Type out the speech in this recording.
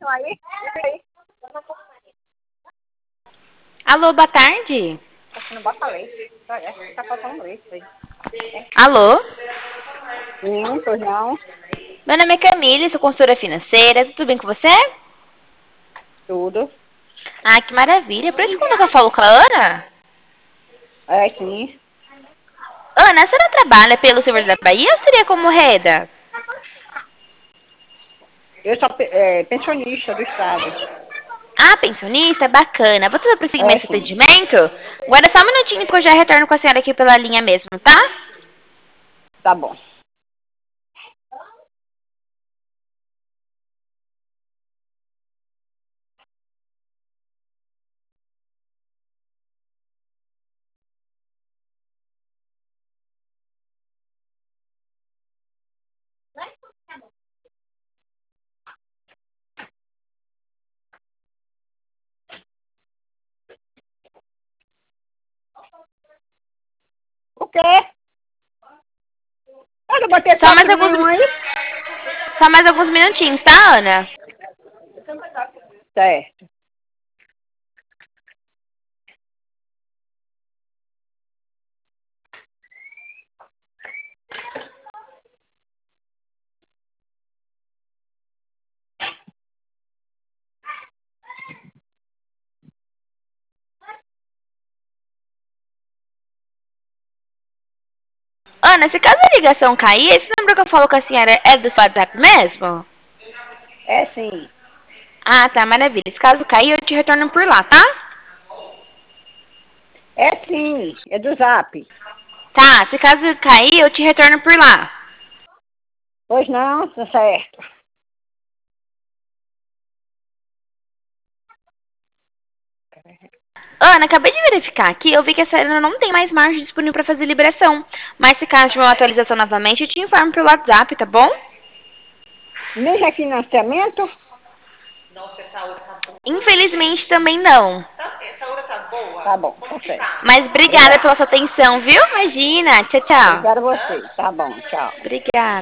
Alô, boa tarde. Acho que não bota leite. Tá faltando leite aí. Alô? Sim, pois não. Meu nome é Camille, sou consultora financeira. Tudo bem com você? Tudo. Ah, que maravilha. Por isso quando eu falo com a Ana? É, sim. Ana, a senhora trabalha pelo Silver da Bahia ou seria como reda? Eu sou pensionista do Estado. Ah, pensionista? Bacana. Você vai prosseguimento É, do sim. atendimento? Guarda só um minutinho que eu já retorno com a senhora aqui pela linha mesmo, tá? Tá bom. O quê? Eu não botei Só foto mais alguns, nenhum aí. só mais alguns minutinhos, tá, Ana? Certo. Ana, se caso a ligação cair, esse número que eu falo com a senhora é do WhatsApp mesmo? É, sim. Ah, tá, maravilha. Se caso cair, eu te retorno por lá, tá? É, sim. É do Zap. Tá, se caso cair, eu te retorno por lá. Pois não, tá certo. Ana, acabei de verificar aqui, eu vi que essa Ana não tem mais margem disponível para fazer liberação. Mas se caso tiver uma atualização novamente, eu te informo pelo WhatsApp, tá bom? Nem refinanciamento? Infelizmente também não. Tá bom, tá certo. Mas obrigada Obrigada. pela sua atenção, viu? Imagina. Tchau, tchau. Obrigada a você. Tá bom, tchau. Obrigada.